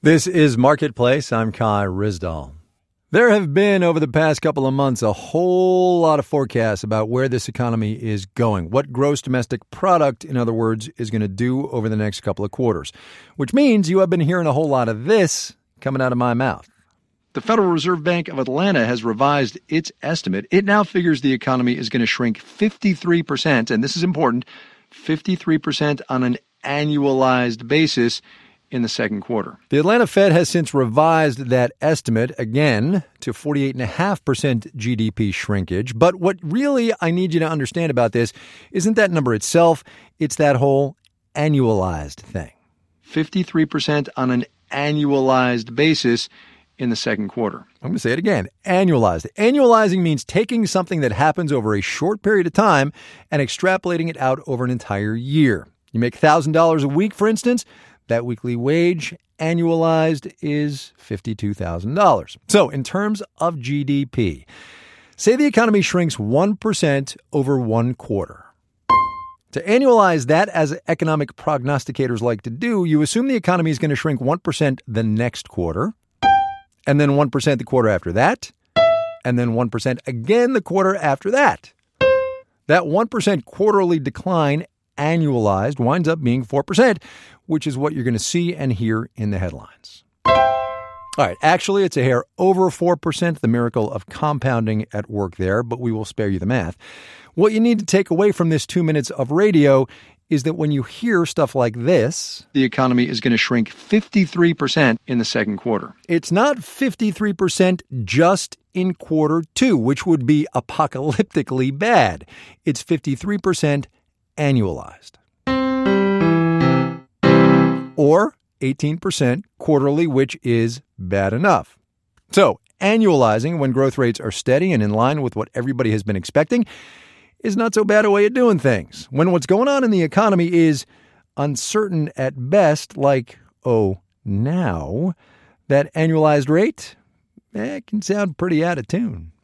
This is Marketplace. I'm Kai Ryssdal. There have been, over the past couple of months, a whole lot of forecasts about where this economy is going, what gross domestic product, in other words, is going to do over the next couple of quarters, which means you have been hearing a whole lot of this coming out of my mouth. The Federal Reserve Bank of Atlanta has revised its estimate. It now figures the economy is going to shrink 53%, and this is important, 53% on an annualized basis in the second quarter. The Atlanta Fed has since revised that estimate again to 48.5% GDP shrinkage. But what really I need you to understand about this isn't that number itself, it's that whole annualized thing. 53% on an annualized basis in the second quarter. I'm going to say it again, annualized. Annualizing means taking something that happens over a short period of time and extrapolating it out over an entire year. You make $1,000 a week, for instance. That weekly wage, annualized, is $52,000. So in terms of GDP, say the economy shrinks 1% over 1 quarter. To annualize that, as economic prognosticators like to do, you assume the economy is going to shrink 1% the next quarter, and then 1% the quarter after that, and then 1% again the quarter after that. That 1% quarterly decline annualized winds up being 4%, which is what you're going to see and hear in the headlines. All right, actually, it's a hair over 4%, the miracle of compounding at work there, but we will spare you the math. What you need to take away from this 2 minutes of radio is that when you hear stuff like this, the economy is going to shrink 53% in the second quarter. It's not 53% just in quarter 2, which would be apocalyptically bad. It's 53% annualized. Or 18% quarterly, which is bad enough. So, annualizing when growth rates are steady and in line with what everybody has been expecting is not so bad a way of doing things. When what's going on in the economy is uncertain at best, like, now, that annualized rate, can sound pretty out of tune.